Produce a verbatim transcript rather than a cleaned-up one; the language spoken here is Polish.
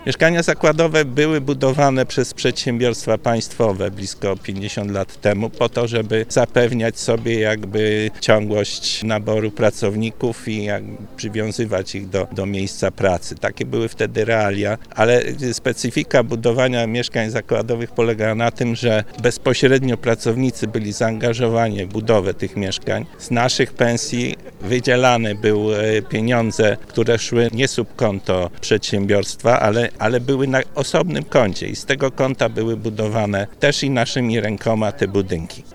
Mieszkania zakładowe były budowane przez przedsiębiorstwa państwowe blisko pięćdziesiąt lat temu po to, żeby zapewniać sobie jakby ciągłość naboru pracowników i jak przywiązywać ich do, do miejsca pracy. Takie były wtedy realia, ale specyfika budowania mieszkań zakładowych polegała na tym, że bezpośrednio pracownicy byli zaangażowani w budowę tych mieszkań. Z naszych pensji wydzielane były pieniądze, które szły nie subkonto przedsiębiorstwa, ale, ale były na osobnym koncie i z tego konta były budowane też i naszymi rękoma te budynki.